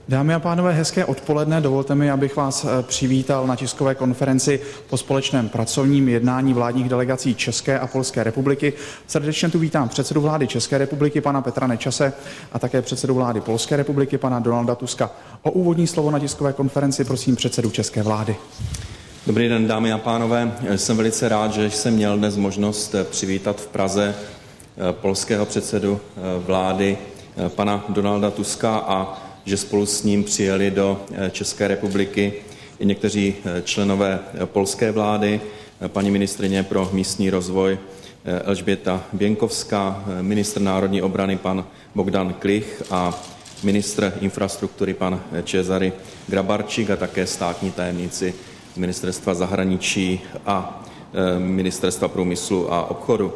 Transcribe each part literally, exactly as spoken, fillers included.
Dámy a pánové, hezké odpoledne. Dovolte mi, abych vás přivítal na tiskové konferenci po společném pracovním jednání vládních delegací České a Polské republiky. Srdečně tu vítám předsedu vlády České republiky, pana Petra Nečase, a také předsedu vlády Polské republiky, pana Donalda Tuska. O úvodní slovo na tiskové konferenci prosím předsedu české vlády. Dobrý den, dámy a pánové. Jsem velice rád, že jsem měl dnes možnost přivítat v Praze polského předsedu vlády, pana Donalda Tuska, a že spolu s ním přijeli do České republiky i někteří členové polské vlády, paní ministryně pro místní rozvoj Elžběta Běnkovská, ministr národní obrany pan Bogdan Klich a ministr infrastruktury pan Cezary Grabarčík a také státní tajemníci z ministerstva zahraničí a ministerstva průmyslu a obchodu.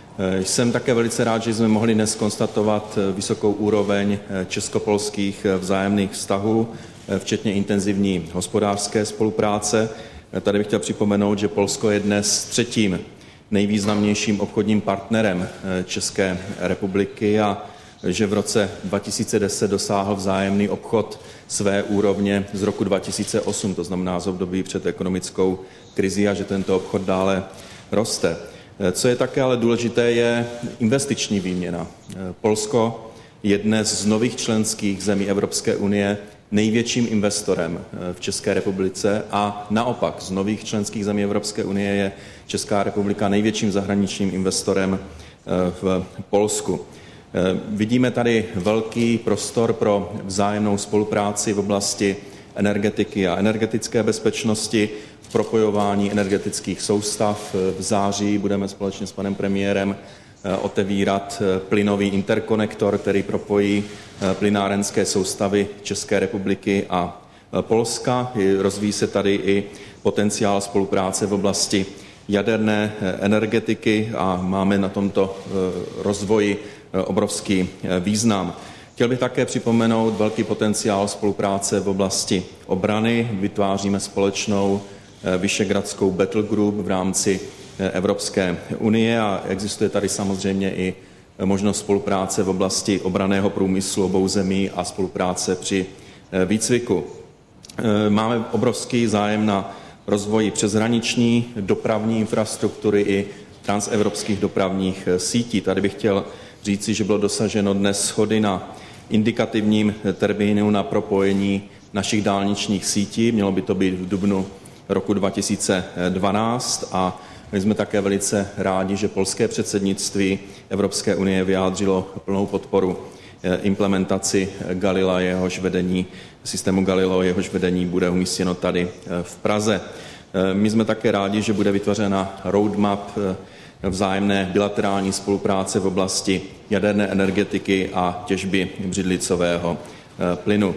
Jsem také velice rád, že jsme mohli dnes konstatovat vysokou úroveň česko-polských vzájemných vztahů, včetně intenzivní hospodářské spolupráce. Tady bych chtěl připomenout, že Polsko je dnes třetím nejvýznamnějším obchodním partnerem České republiky a že v roce dva tisíce deset dosáhl vzájemný obchod své úrovně z roku dva tisíce osm, to znamená z období před ekonomickou krizí, a že tento obchod dále roste. Co je také ale důležité, je investiční výměna. Polsko je dnes z nových členských zemí Evropské unie největším investorem v České republice a naopak z nových členských zemí Evropské unie je Česká republika největším zahraničním investorem v Polsku. Vidíme tady velký prostor pro vzájemnou spolupráci v oblasti energetiky a energetické bezpečnosti, v propojování energetických soustav. V září budeme společně s panem premiérem otevírat plynový interkonektor, který propojí plynárenské soustavy České republiky a Polska. Rozvíjí se tady i potenciál spolupráce v oblasti jaderné energetiky a máme na tomto rozvoji obrovský význam. Chtěl bych také připomenout velký potenciál spolupráce v oblasti obrany. Vytváříme společnou Visegrádskou Battle Group v rámci Evropské unie a existuje tady samozřejmě i možnost spolupráce v oblasti obranného průmyslu obou zemí a spolupráce při výcviku. Máme obrovský zájem na rozvoji přeshraniční dopravní infrastruktury i transevropských dopravních sítí. Tady bych chtěl říci, že bylo dosaženo dnes shody na indikativním termínu na propojení našich dálničních sítí. Mělo by to být v dubnu roku dva tisíce dvanáct a my jsme také velice rádi, že polské předsednictví Evropské unie vyjádřilo plnou podporu implementaci Galilea, jehož vedení, systému Galileo, jehož vedení bude umístěno tady v Praze. My jsme také rádi, že bude vytvořena roadmap vzájemné bilaterální spolupráce v oblasti jaderné energetiky a těžby břidlicového plynu.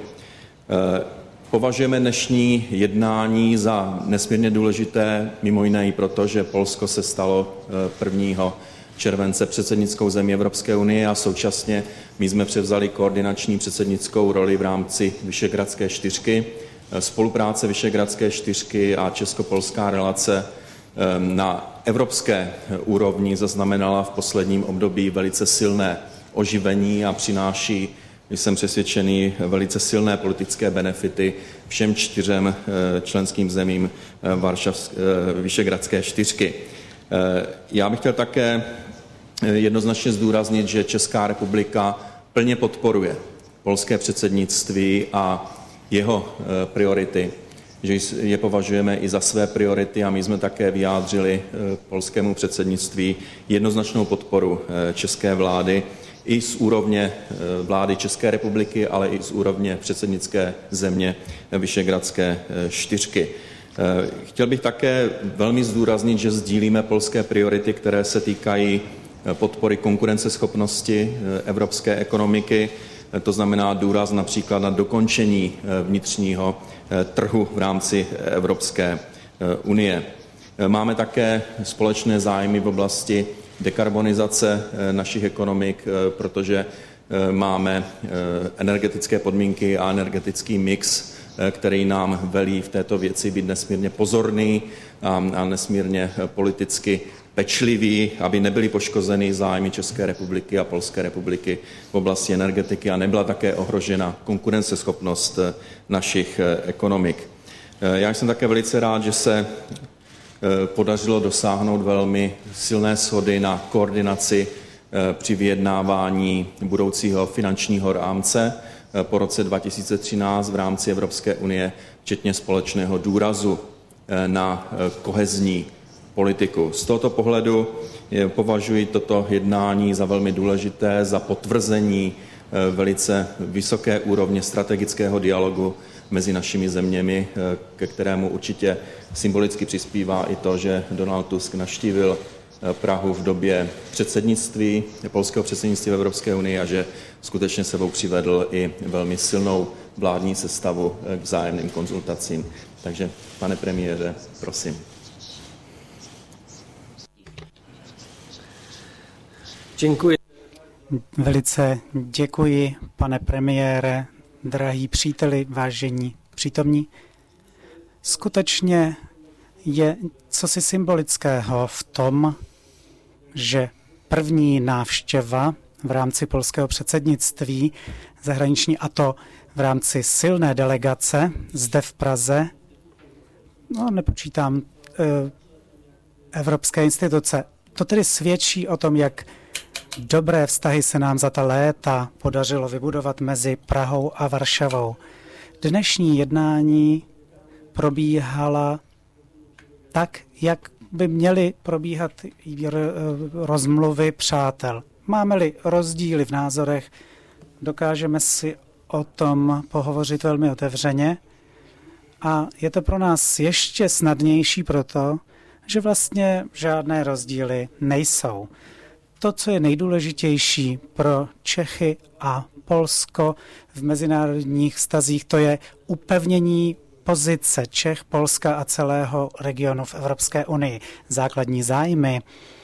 Považujeme dnešní jednání za nesmírně důležité, mimo jiné i proto, že Polsko se stalo prvního července předsednickou zemí Evropské unie a současně my jsme převzali koordinační předsednickou roli v rámci Visegrádské čtyřky. Spolupráce Visegrádské čtyřky a česko-polská relace na evropské úrovni zaznamenala v posledním období velice silné oživení a přináší, jsem přesvědčený, velice silné politické benefity všem čtyřem členským zemím Varšavské, Visegrádské čtyřky. Já bych chtěl také jednoznačně zdůraznit, že Česká republika plně podporuje polské předsednictví a jeho priority, že je považujeme i za své priority a my jsme také vyjádřili polskému předsednictví jednoznačnou podporu české vlády i z úrovně vlády České republiky, ale i z úrovně předsednické země Visegrádské čtyřky. Chtěl bych také velmi zdůraznit, že sdílíme polské priority, které se týkají podpory konkurenceschopnosti evropské ekonomiky, to znamená důraz například na dokončení vnitřního trhu v rámci Evropské unie. Máme také společné zájmy v oblasti dekarbonizace našich ekonomik, protože máme energetické podmínky a energetický mix který nám velí v této věci být nesmírně pozorný a, a nesmírně politicky pečlivý, aby nebyly poškozeny zájmy České republiky a Polské republiky v oblasti energetiky a nebyla také ohrožena konkurenceschopnost našich ekonomik. Já jsem také velice rád, že se podařilo dosáhnout velmi silné shody na koordinaci při vyjednávání budoucího finančního rámce po roce dva tisíce třináct v rámci Evropské unie, včetně společného důrazu na kohezní politiku. Z tohoto pohledu považuji toto jednání za velmi důležité, za potvrzení velice vysoké úrovně strategického dialogu mezi našimi zeměmi, ke kterému určitě symbolicky přispívá i to, že Donald Tusk navštívil Prahu v době předsednictví, polského předsednictví v Evropské unii a že skutečně sebou přivedl i velmi silnou vládní sestavu k vzájemným konzultacím. Takže, pane premiére, prosím. Děkuji. Velice děkuji, pane premiére, drahí příteli, vážení přítomní. Skutečně je cosi symbolického v tom, že první návštěva v rámci polského předsednictví zahraniční, a to v rámci silné delegace zde v Praze, no nepočítám e, evropské instituce. To tedy svědčí o tom, jak dobré vztahy se nám za ta léta podařilo vybudovat mezi Prahou a Varšavou. Dnešní jednání probíhala tak, jak by měly probíhat rozmluvy přátel. Máme-li rozdíly v názorech, dokážeme si o tom pohovořit velmi otevřeně a je to pro nás ještě snadnější proto, že vlastně žádné rozdíly nejsou. To, co je nejdůležitější pro Čechy a Polsko v mezinárodních vztazích, to je upevnění pozice Čech, Polska a celého regionu v Evropské unii. Základní zájmy,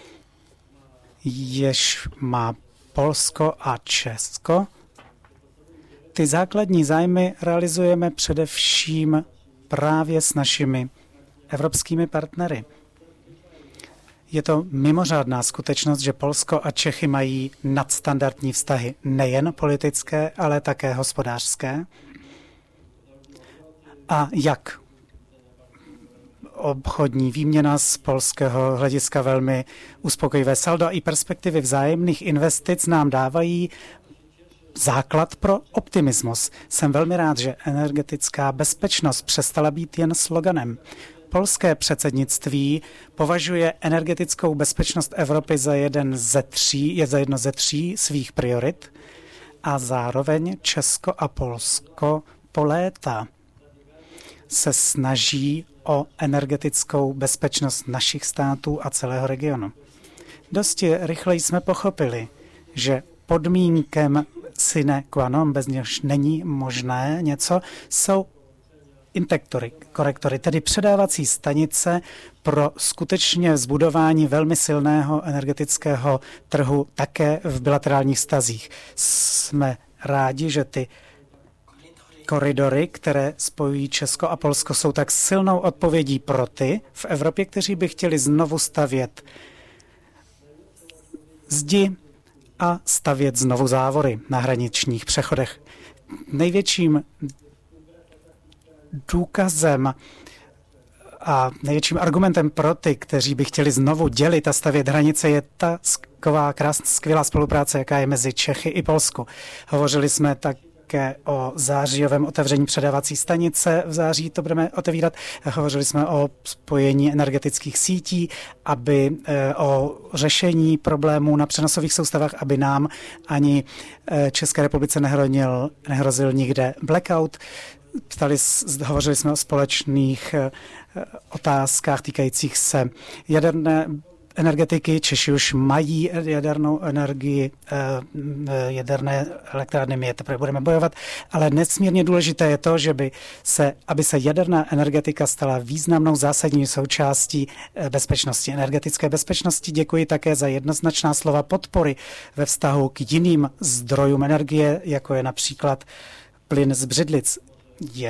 jež má Polsko a Česko, ty základní zájmy realizujeme především právě s našimi evropskými partnery. Je to mimořádná skutečnost, že Polsko a Čechy mají nadstandardní vztahy, nejen politické, ale také hospodářské. A jak obchodní výměna z polského hlediska velmi uspokojivé saldo i perspektivy vzájemných investic nám dávají základ pro optimismus. Jsem velmi rád, že energetická bezpečnost přestala být jen sloganem. Polské předsednictví považuje energetickou bezpečnost Evropy za jeden ze tří, je za jedno ze tří svých priorit a zároveň Česko a Polsko po léta se snaží o energetickou bezpečnost našich států a celého regionu. Dosti rychle jsme pochopili, že podmínkem sine qua non, bez něž není možné něco, jsou intektory, korektory, tedy předávací stanice pro skutečně zbudování velmi silného energetického trhu také v bilaterálních vztazích. Jsme rádi, že ty koridory, které spojují Česko a Polsko, jsou tak silnou odpovědí pro ty v Evropě, kteří by chtěli znovu stavět zdi a stavět znovu závory na hraničních přechodech. Největším důkazem a největším argumentem pro ty, kteří by chtěli znovu dělit a stavět hranice, je ta skvělá, krásná, skvělá spolupráce, jaká je mezi Čechy i Polsku. Hovořili jsme také o zářijovém otevření předávací stanice. V září to budeme otevírat. Hovořili jsme o spojení energetických sítí, aby o řešení problémů na přenosových soustavách, aby nám ani České republice nehrozil, nehrozil nikde blackout. Ptali, hovořili jsme o společných otázkách týkajících se jaderné energetiky. Češi už mají jadernou energii, jaderné elektrárny, my je teprve budeme bojovat, ale nesmírně důležité je to, že by se, aby se jaderná energetika stala významnou zásadní součástí bezpečnosti, energetické bezpečnosti. Děkuji také za jednoznačná slova podpory ve vztahu k jiným zdrojům energie, jako je například plyn z břidlic. Je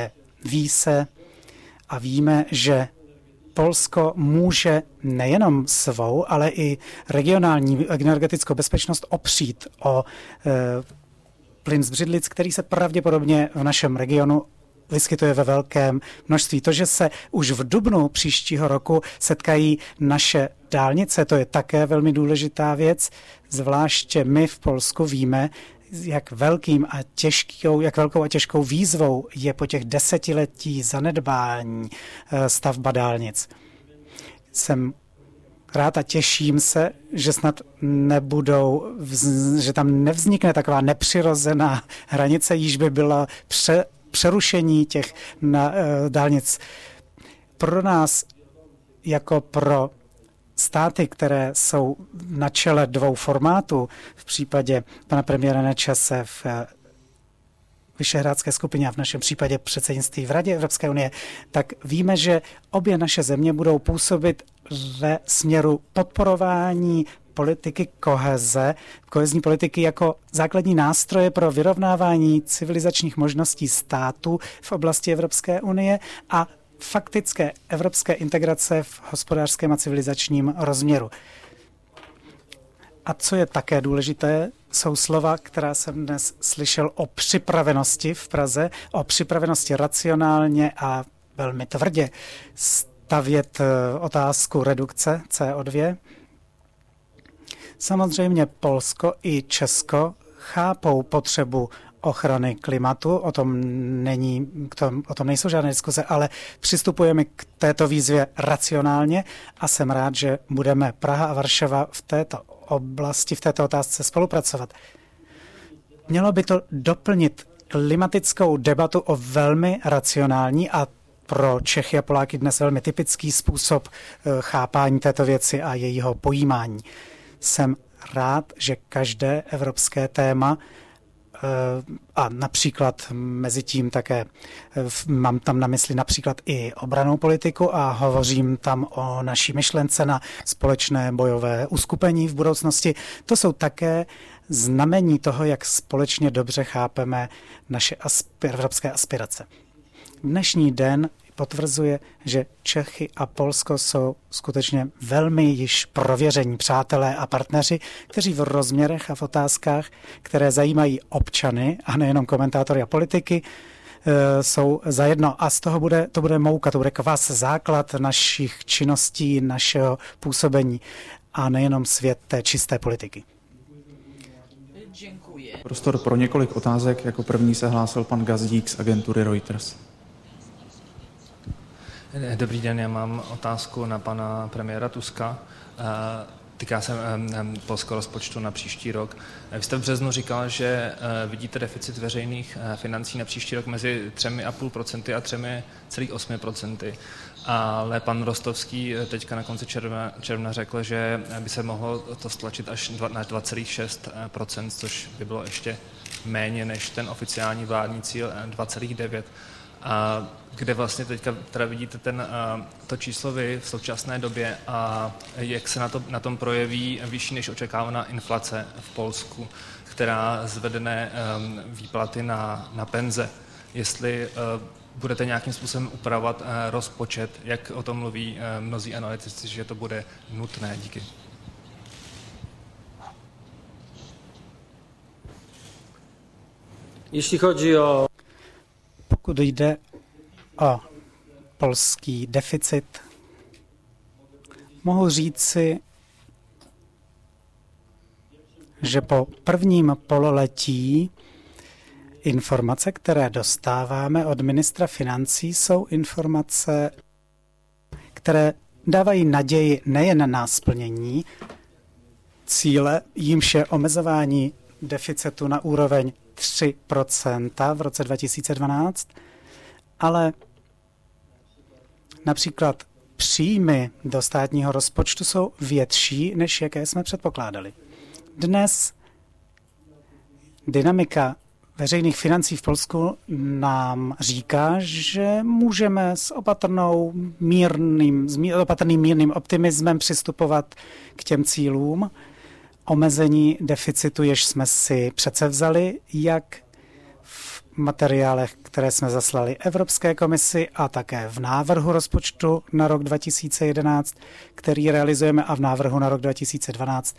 ví se a víme, že Polsko může nejenom svou, ale i regionální energetickou bezpečnost opřít o e, plyn z břidlic, který se pravděpodobně v našem regionu vyskytuje ve velkém množství. To, že se už v dubnu příštího roku setkají naše dálnice, to je také velmi důležitá věc. Zvláště my v Polsku víme, jak velkým a těžkou, jak velkou a těžkou výzvou je po těch desetiletí zanedbání stavba dálnic. Jsem rád a těším se, že snad nebudou, že tam nevznikne taková nepřirozená hranice, již by byla pře, přerušení těch na, dálnic. Pro nás, jako pro státy, které jsou na čele dvou formátů, v případě pana premiéra Nečase v Vyšehrádské skupině a v našem případě předsednictví v Radě Evropské unie, tak víme, že obě naše země budou působit ve směru podporování politiky koheze, kohezní politiky jako základní nástroje pro vyrovnávání civilizačních možností států v oblasti Evropské unie a faktické evropské integrace v hospodářském a civilizačním rozměru. A co je také důležité, jsou slova, která jsem dnes slyšel o připravenosti v Praze, o připravenosti racionálně a velmi tvrdě stavět otázku redukce C O dva. Samozřejmě Polsko i Česko chápou potřebu ochrany klimatu, o tom, není, o tom nejsou žádné diskuze, ale přistupujeme k této výzvě racionálně a jsem rád, že budeme Praha a Varšava v této oblasti, v této otázce spolupracovat. Mělo by to doplnit klimatickou debatu o velmi racionální a pro Čechy a Poláky dnes velmi typický způsob chápání této věci a jejího pojímání. Jsem rád, že každé evropské téma a například mezi tím také mám tam na mysli například i obrannou politiku a hovořím tam o naší myšlence na společné bojové uskupení v budoucnosti. To jsou také znamení toho, jak společně dobře chápeme naše aspi- evropské aspirace. Dnešní den potvrzuje, že Čechy a Polsko jsou skutečně velmi již prověření přátelé a partneři, kteří v rozměrech a v otázkách, které zajímají občany a nejenom komentátory a politiky, jsou zajedno. A z toho bude, to bude mouka, to bude kvas, základ našich činností, našeho působení a nejenom svět té čisté politiky. Děkuji. Prostor pro několik otázek. Jako první se hlásil pan Gazdík z agentury Reuters. Dobrý den, já mám otázku na pana premiéra Tuska. Týká se polského rozpočtu na příští rok. Vy jste v březnu říkal, že vidíte deficit veřejných financí na příští rok mezi tři celá pět procenta a tři celá osm procenta. Ale pan Rostovský teďka na konci června, června řekl, že by se mohlo to stlačit až na dva celá šest procenta, což by bylo ještě méně než ten oficiální vládní cíl dva celá devět. A kde vlastně teďka teda vidíte ten, to číslo vy v současné době a jak se na, to, na tom projeví vyšší než očekávaná inflace v Polsku, která zvedne um, výplaty na, na penze. Jestli uh, budete nějakým způsobem upravovat uh, rozpočet, jak o tom mluví uh, mnozí analytici, že to bude nutné. Díky. Jeśli chodzi o Pokud jde o polský deficit, mohu říci, že po prvním pololetí informace, které dostáváme od ministra financí, jsou informace, které dávají naději nejen na splnění cíle, jímž je omezování deficitu na úroveň tři procenta v roce dva tisíce dvanáct, ale například příjmy do státního rozpočtu jsou větší, než jaké jsme předpokládali. Dnes dynamika veřejných financí v Polsku nám říká, že můžeme s opatrnou mírným, s opatrným mírným optimismem přistupovat k těm cílům, omezení deficitu, jež jsme si předsevzali, jak v materiálech, které jsme zaslali Evropské komisi a také v návrhu rozpočtu na rok dva tisíce jedenáct, který realizujeme, a v návrhu na rok dva tisíce dvanáct.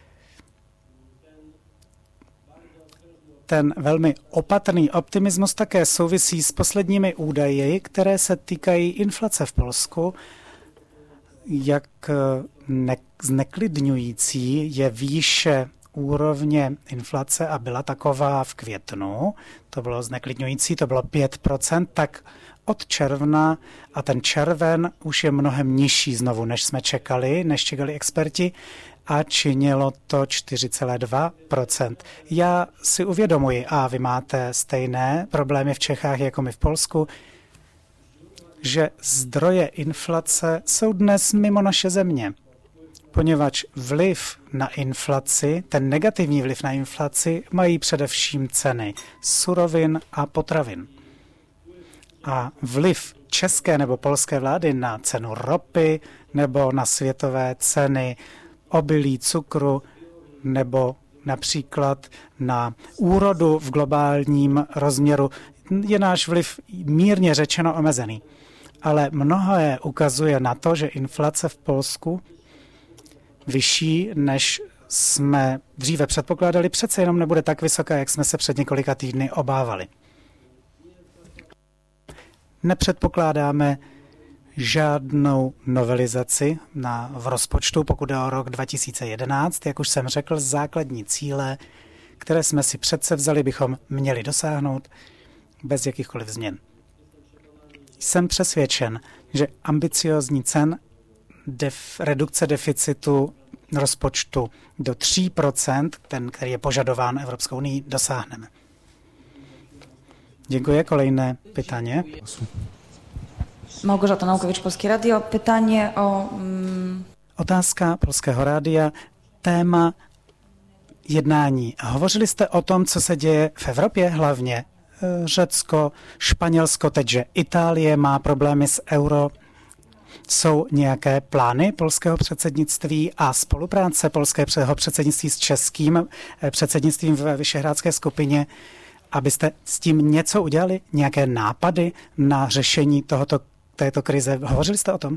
Ten velmi opatrný optimismus také souvisí s posledními údaji, které se týkají inflace v Polsku. Jak ne- zneklidňující je výše úrovně inflace a byla taková v květnu, to bylo zneklidňující, to bylo pět procent, tak od června, a ten červen už je mnohem nižší znovu, než jsme čekali, než čekali experti, a činilo to čtyři celá dva procenta. Já si uvědomuji, a vy máte stejné problémy v Čechách jako my v Polsku, že zdroje inflace jsou dnes mimo naše země, poněvadž vliv na inflaci, ten negativní vliv na inflaci, mají především ceny surovin a potravin. A vliv české nebo polské vlády na cenu ropy nebo na světové ceny obilí, cukru nebo například na úrodu v globálním rozměru je náš vliv mírně řečeno omezený. Ale mnohé ukazuje na to, že inflace v Polsku vyšší, než jsme dříve předpokládali, přece jenom nebude tak vysoká, jak jsme se před několika týdny obávali. Nepředpokládáme žádnou novelizaci na, v rozpočtu, pokud jde o rok dva tisíce jedenáct. Jak už jsem řekl, základní cíle, které jsme si předsevzali, bychom měli dosáhnout bez jakýchkoliv změn. Jsem přesvědčen, že ambiciózní cen def, redukce deficitu rozpočtu do tří procent, ten, který je požadován Evropskou unii, dosáhneme. Děkuji. Kolejné pytanie. Małgorzata Naukowicz, Polskie Radio. Pytanie o... Mm... Otázka Polského rádia. Téma jednání. Hovořili jste o tom, co se děje v Evropě, hlavně Řecko, Španělsko, teď, že Itálie má problémy s euro. Jsou nějaké plány polského předsednictví a spolupráce polského předsednictví s českým předsednictvím ve Vyšehrádské skupině, abyste s tím něco udělali? Nějaké nápady na řešení tohoto, této krize? Hovořili jste o tom?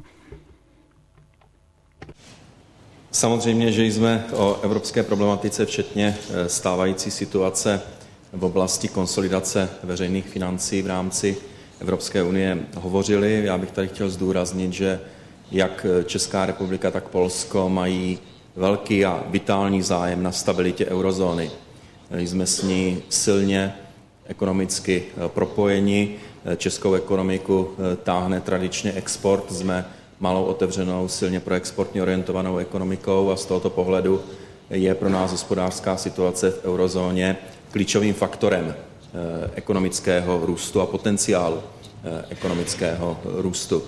Samozřejmě, že jsme o evropské problematice, včetně stávající situace v oblasti konsolidace veřejných financí v rámci Evropské unie hovořili. Já bych tady chtěl zdůraznit, že jak Česká republika, tak Polsko mají velký a vitální zájem na stabilitě eurozóny. Jsme s ní silně ekonomicky propojeni. Českou ekonomiku táhne tradičně export. Jsme malou otevřenou, silně proexportně orientovanou ekonomikou a z tohoto pohledu je pro nás hospodářská situace v eurozóně klíčovým faktorem ekonomického růstu a potenciálu ekonomického růstu.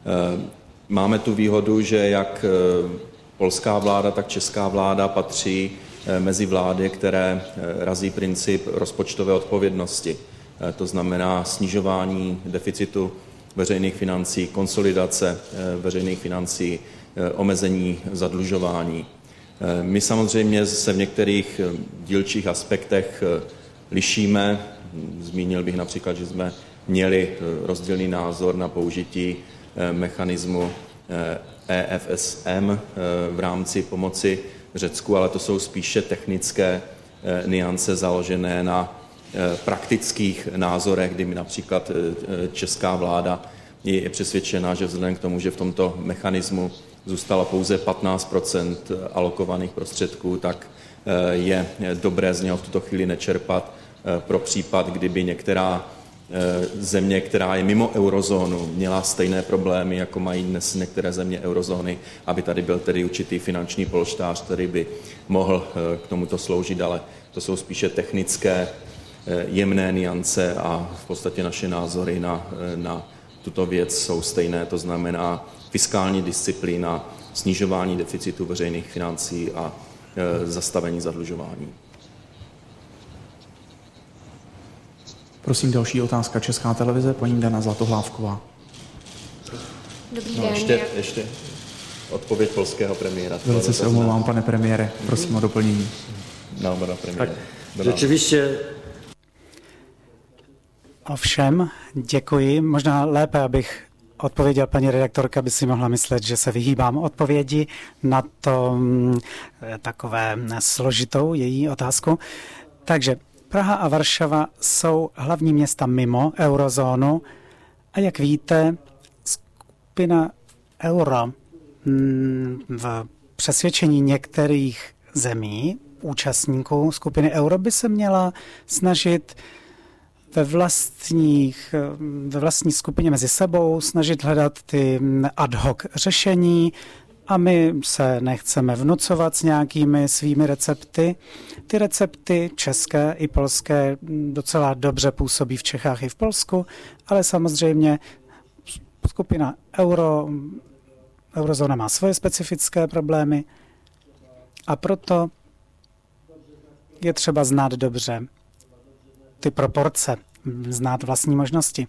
Máme tu výhodu, že jak polská vláda, tak česká vláda patří mezi vlády, které razí princip rozpočtové odpovědnosti. To znamená snižování deficitu veřejných financí, konsolidace veřejných financí, omezení zadlužování. My samozřejmě se v některých dílčích aspektech lišíme. Zmínil bych například, že jsme měli rozdílný názor na použití mechanismu E F S M v rámci pomoci Řecku, ale to jsou spíše technické nuance založené na praktických názorech, kdy mi například česká vláda je přesvědčena, že vzhledem k tomu, že v tomto mechanismu zůstalo pouze patnáct procent alokovaných prostředků, tak je dobré z něho v tuto chvíli nečerpat pro případ, kdyby některá země, která je mimo eurozónu, měla stejné problémy, jako mají dnes některé země eurozóny, aby tady byl tedy určitý finanční polštář, který by mohl k tomuto sloužit, ale to jsou spíše technické, jemné nuance a v podstatě naše názory na, na tuto věc jsou stejné, to znamená fiskální disciplína, snižování deficitu veřejných financí a e, zastavení zadlužování. Prosím, další otázka. Česká televize, paní Dana Zlatohlávková. Dobrý no, den. Ještě, ještě odpověď polského premiéra. Velice se omlouvám, pane premiére. Prosím o doplnění. No, pana premiéra. Tak, rzeczywiście Ovšem, děkuji. Možná lépe, abych odpověděl paní redaktorka, by si mohla myslet, že se vyhýbám odpovědi na to mm, takové složitou její otázku. Takže Praha a Varšava jsou hlavní města mimo eurozónu a jak víte, skupina euro mm, v přesvědčení některých zemí, účastníků skupiny euro, by se měla snažit ve, vlastních, ve vlastní skupině mezi sebou snažit hledat ty ad hoc řešení a my se nechceme vnucovat s nějakými svými recepty. Ty recepty české i polské docela dobře působí v Čechách i v Polsku, ale samozřejmě skupina euro, eurozóna má svoje specifické problémy a proto je třeba znát dobře ty proporce, znát vlastní možnosti.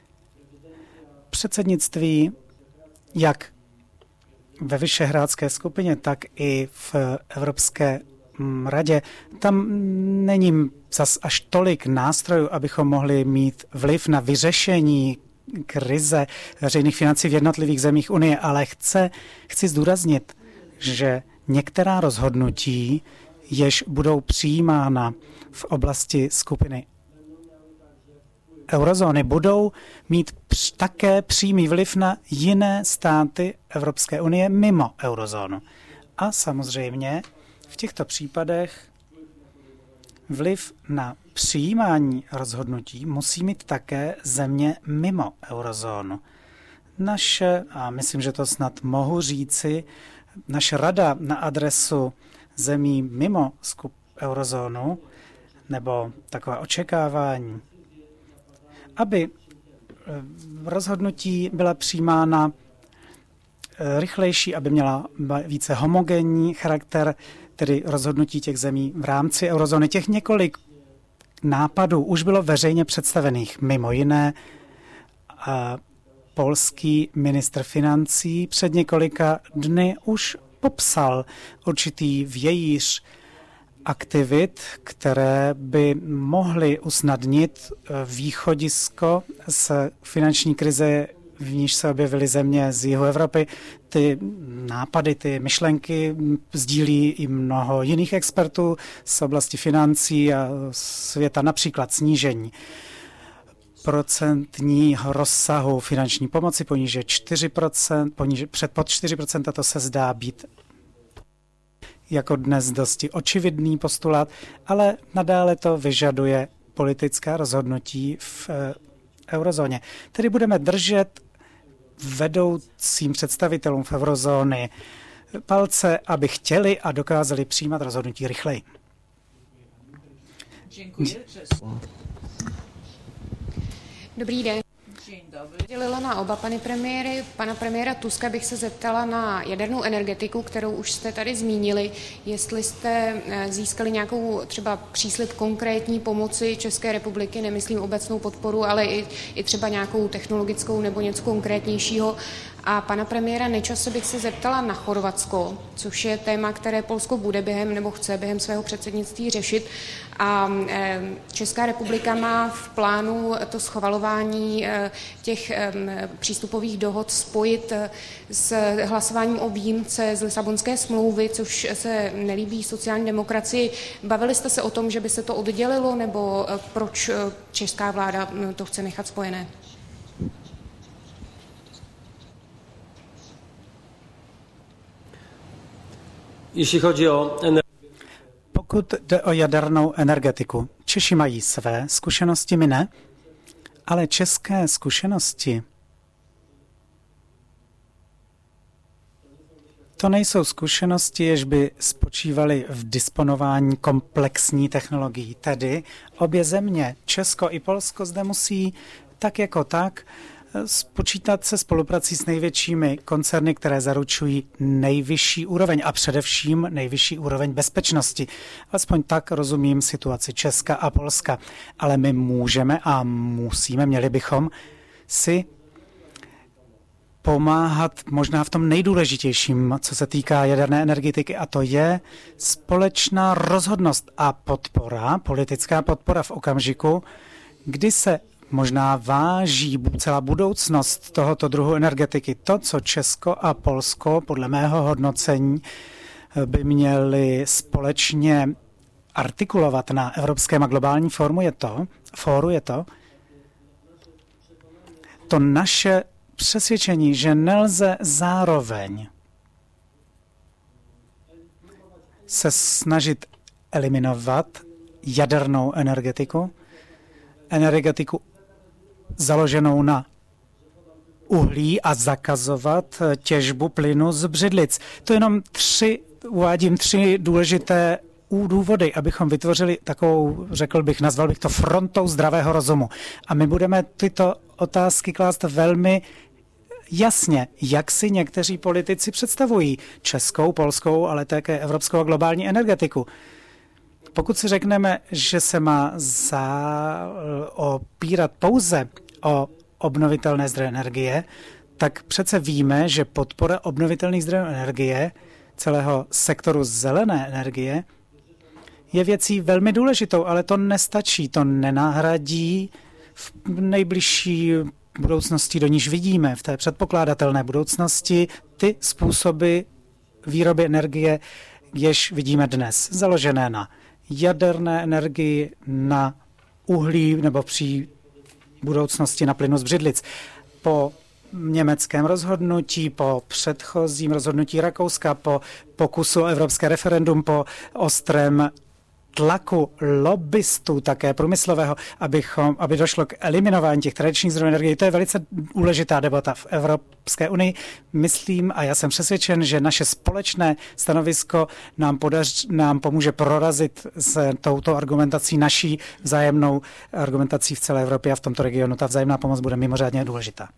Předsednictví, jak ve Vyšehrádské skupině, tak i v Evropské radě, tam není zas až tolik nástrojů, abychom mohli mít vliv na vyřešení krize veřejných financí v jednotlivých zemích Unie, ale chce, chci zdůraznit, že některá rozhodnutí, jež budou přijímána v oblasti skupiny eurozóny, budou mít také přímý vliv na jiné státy Evropské unie mimo eurozónu. A samozřejmě v těchto případech vliv na přijímání rozhodnutí musí mít také země mimo eurozónu. Naše, a myslím, že to snad mohu říci, naše rada na adresu zemí mimo eurozónu, nebo taková očekávání, aby rozhodnutí byla přijímána rychlejší, aby měla více homogenní charakter, tedy rozhodnutí těch zemí v rámci eurozóny. Těch několik nápadů už bylo veřejně představených. Mimo jiné a polský ministr financí před několika dny už popsal určitý vějíř aktivit, které by mohly usnadnit východisko z finanční krize, v níž se objevily země z jihu Evropy. Ty nápady, ty myšlenky sdílí i mnoho jiných expertů z oblasti financí a světa, například snížení procentního rozsahu finanční pomoci poníže čtyři procenta, poníže, před pod čtyři procenta, to se zdá být jako dnes dosti očividný postulát, ale nadále to vyžaduje politická rozhodnutí v e, eurozóně. Tedy budeme držet vedoucím představitelům v eurozóny palce, aby chtěli a dokázali přijímat rozhodnutí rychleji. Děkuji. Dobrý den. Dzień dobry. Dělila na oba pany premiéry. Pana premiéra Tuska bych se zeptala na jadernou energetiku, kterou už jste tady zmínili. Jestli jste získali nějakou třeba příslib konkrétní pomoci České republiky, nemyslím obecnou podporu, ale i, i třeba nějakou technologickou nebo něco konkrétnějšího. A pana premiéra Nečase bych se zeptala na Chorvatsko, což je téma, které Polsko bude během nebo chce během svého předsednictví řešit. A Česká republika má v plánu to schvalování těch přístupových dohod spojit s hlasováním o výjimce z Lisabonské smlouvy, což se nelíbí sociální demokracii. Bavili jste se o tom, že by se to oddělilo, nebo proč česká vláda to chce nechat spojené? Jeśli chodzi o Pokud jde o jadernou energetiku, Češi mají své zkušenosti, my ne, ale české zkušenosti to nejsou zkušenosti, jež by spočívaly v disponování komplexní technologií. Tedy obě země, Česko i Polsko, zde musí tak jako tak spočítat se spoluprací s největšími koncerny, které zaručují nejvyšší úroveň a především nejvyšší úroveň bezpečnosti. Alespoň tak rozumím situaci Česka a Polska. Ale my můžeme a musíme, měli bychom si pomáhat možná v tom nejdůležitějším, co se týká jaderné energetiky, a to je společná rozhodnost a podpora, politická podpora v okamžiku, kdy se možná váží celá budoucnost tohoto druhu energetiky. To, co Česko a Polsko, podle mého hodnocení, by měli společně artikulovat na Evropském a globálním fóru, je to, fóru je to, to naše přesvědčení, že nelze zároveň se snažit eliminovat jadernou energetiku, energetiku založenou na uhlí a zakazovat těžbu plynu z břidlic. To jenom tři, uvádím tři důležité důvody, abychom vytvořili takovou, řekl bych, nazval bych to frontou zdravého rozumu. A my budeme tyto otázky klást velmi jasně, jak si někteří politici představují českou, polskou, ale také evropskou a globální energetiku. Pokud si řekneme, že se má za, opírat pouze o obnovitelné zdroje energie, tak přece víme, že podpora obnovitelných zdrojů energie, celého sektoru zelené energie, je věcí velmi důležitou, ale to nestačí, to nenahradí v nejbližší budoucnosti, do níž vidíme, v té předpokládatelné budoucnosti, ty způsoby výroby energie, jež vidíme dnes, založené na jaderné energii, na uhlí nebo při budoucnosti na plynu z břidlic. Po německém rozhodnutí, po předchozím rozhodnutí Rakouska, po pokusu o evropské referendum, po ostrém tlaku lobbystů, také průmyslového, abychom, aby došlo k eliminování těch tradičních zdrojů energie. To je velice důležitá debata v Evropské unii. Myslím a já jsem přesvědčen, že naše společné stanovisko nám, podař, nám pomůže prorazit s touto argumentací, naší vzájemnou argumentací v celé Evropě a v tomto regionu. Ta vzájemná pomoc bude mimořádně důležitá.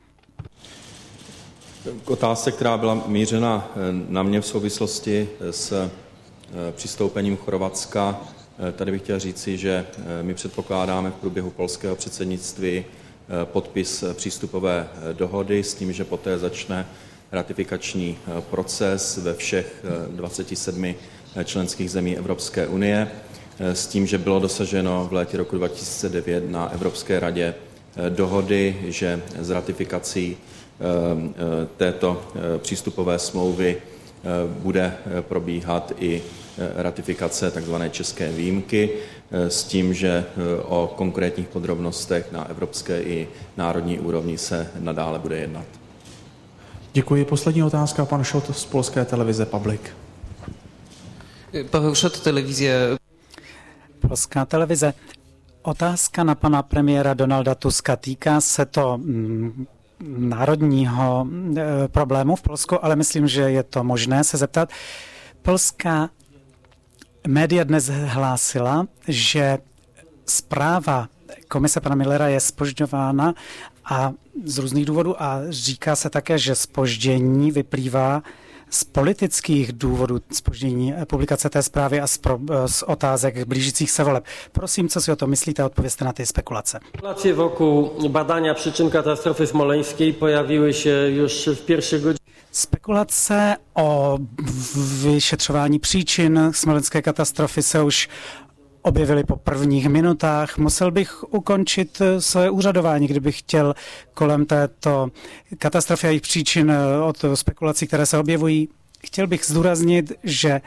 K otázce, která byla mířena na mě v souvislosti s přistoupením Chorvatska, tady bych chtěl říci, že my předpokládáme v průběhu polského předsednictví podpis přístupové dohody s tím, že poté začne ratifikační proces ve všech dvaceti sedmi členských zemí Evropské unie, s tím, že bylo dosaženo v létě roku dva tisíce devět na Evropské radě dohody, že s ratifikací této přístupové smlouvy bude probíhat i ratifikace tzv. České výjimky s tím, že o konkrétních podrobnostech na evropské i národní úrovni se nadále bude jednat. Děkuji. Poslední otázka, pan Šot z polské televize Public. Pavel Šot, televize. Polská televize. Otázka na pana premiéra Donalda Tuska. Týká se to mm, národního e, problému v Polsku, ale myslím, že je to možné se zeptat. Polská média dnes hlásila, že zpráva komise pana Millera je zpožďována a z různých důvodů a říká se také, že zpoždění vyplývá z politických důvodů zpoždění publikace té zprávy a z, pro, z otázek blížících se voleb. Prosím, co si o to myslíte, odpovězte na ty spekulace. Spekulacje wokół badania przyczyn katastrofy smoleńskiej pojawiły się już w pierwszych godzinach. Spekulace o vyšetřování příčin smolenské katastrofy se už objevily po prvních minutách. Musel bych ukončit své úřadování, kdybych chtěl kolem této katastrofy a jejich příčin od spekulací, které se objevují. Chtěl bych zdůraznit, že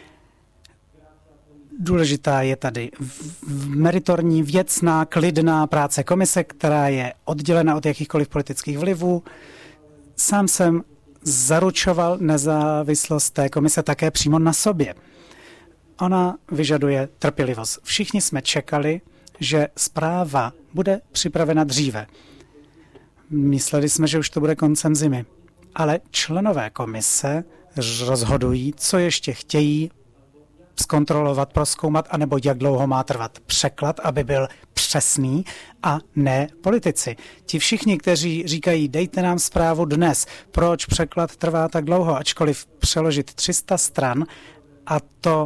důležitá je tady meritorní, věcná, klidná práce komise, která je oddělena od jakýchkoliv politických vlivů. Sám jsem zaručoval nezávislost té komise také přímo na sobě. Ona vyžaduje trpělivost. Všichni jsme čekali, že zpráva bude připravena dříve. Mysleli jsme, že už to bude koncem zimy. Ale členové komise rozhodují, co ještě chtějí zkontrolovat, prozkoumat, anebo jak dlouho má trvat překlad, aby byl přesný, a ne politici. Ti všichni, kteří říkají, dejte nám zprávu dnes, proč překlad trvá tak dlouho, ačkoliv přeložit tři sta stran, a to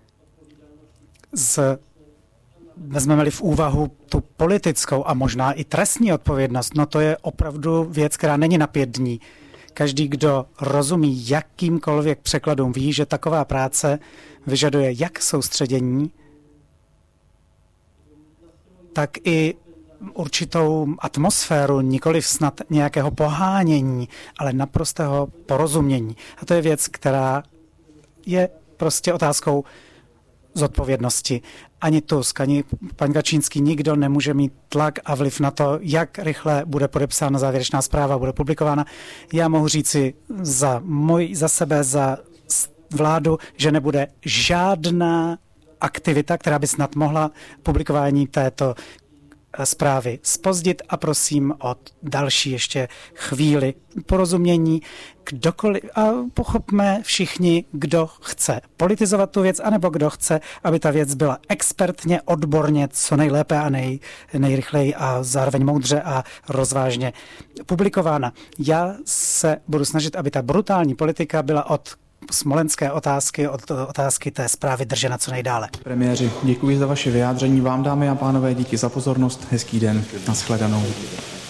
z, vezmeme-li v úvahu tu politickou a možná i trestní odpovědnost, no to je opravdu věc, která není na pět dní. Každý, kdo rozumí jakýmkoliv překladům, ví, že taková práce vyžaduje jak soustředění, tak i určitou atmosféru, nikoliv snad nějakého pohánění, ale naprostého porozumění. A to je věc, která je prostě otázkou zodpovědnosti. Ani Tusk, ani pan Kačínský, nikdo nemůže mít tlak a vliv na to, jak rychle bude podepsána závěrečná zpráva, bude publikována. Já mohu říci za, můj, za sebe, za vládu, že nebude žádná aktivita, která by snad mohla publikování této zprávy zpozdit a prosím o další ještě chvíli porozumění. Kdokoliv, a pochopme všichni, kdo chce politizovat tu věc, anebo kdo chce, aby ta věc byla expertně, odborně, co nejlépe a nej, nejrychleji a zároveň moudře a rozvážně publikována. Já se budu snažit, aby ta brutální politika byla od smolenské otázky, od otázky té zprávy držena co nejdále. Premiéři, děkuji za vaše vyjádření. Vám, dámy a pánové, díky za pozornost. Hezký den. Naschledanou.